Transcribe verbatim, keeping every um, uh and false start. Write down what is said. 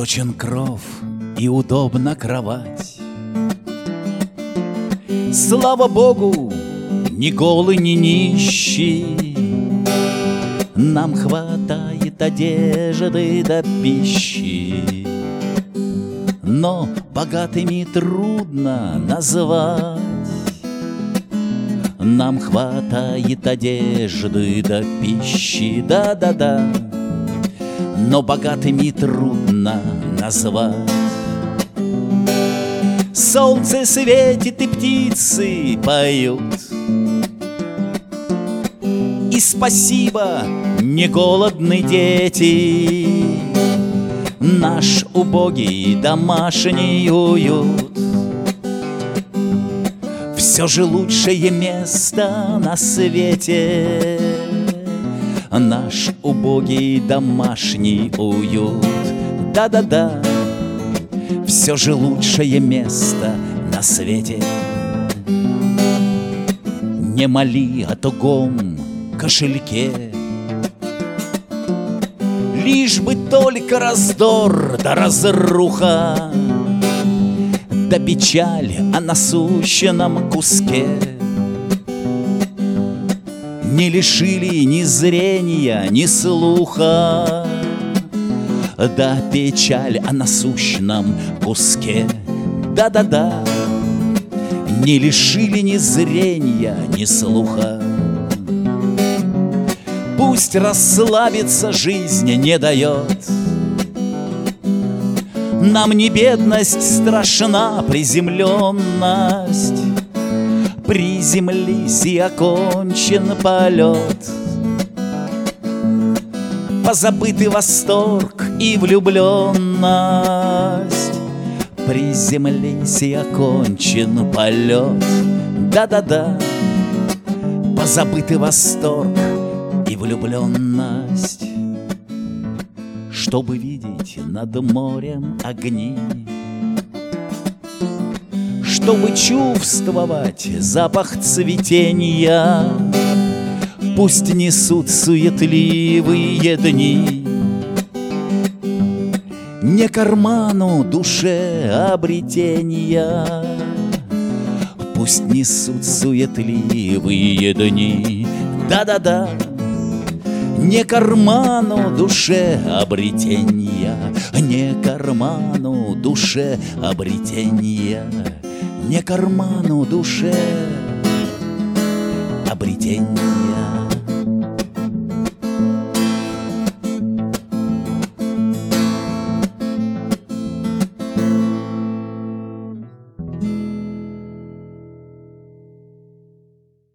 Прочен кров и удобна кровать. Слава Богу, ни голый, ни нищий, нам хватает одежды до пищи. Но богатыми трудно назвать. Нам хватает одежды до пищи, да-да-да, но богатыми трудно назвать. Солнце светит и птицы поют, и спасибо, не голодны дети. Наш убогий домашний уют все же лучшее место на свете. Наш убогий домашний уют, да-да-да, все же лучшее место на свете. Не моли о тугом кошельке, лишь бы только раздор да разруха, да печаль о насущенном куске. Не лишили ни зрения, ни слуха, да печаль о насущном куске. Да-да-да, не лишили ни зрения, ни слуха. Пусть расслабиться жизнь не дает. Нам не бедность страшна, приземленность. Приземлись, и окончен полет. Позабытый восторг и влюбленность. Приземлись, и окончен полет. Да-да-да, позабытый восторг и влюбленность. Чтобы видеть над морем огни, чтобы чувствовать запах цветения, пусть несут суетливые дни. Не карману душе обретения, пусть несут суетливые дни. Да-да-да, не карману душе обретения, не карману душе обретения, не карману душе обретения.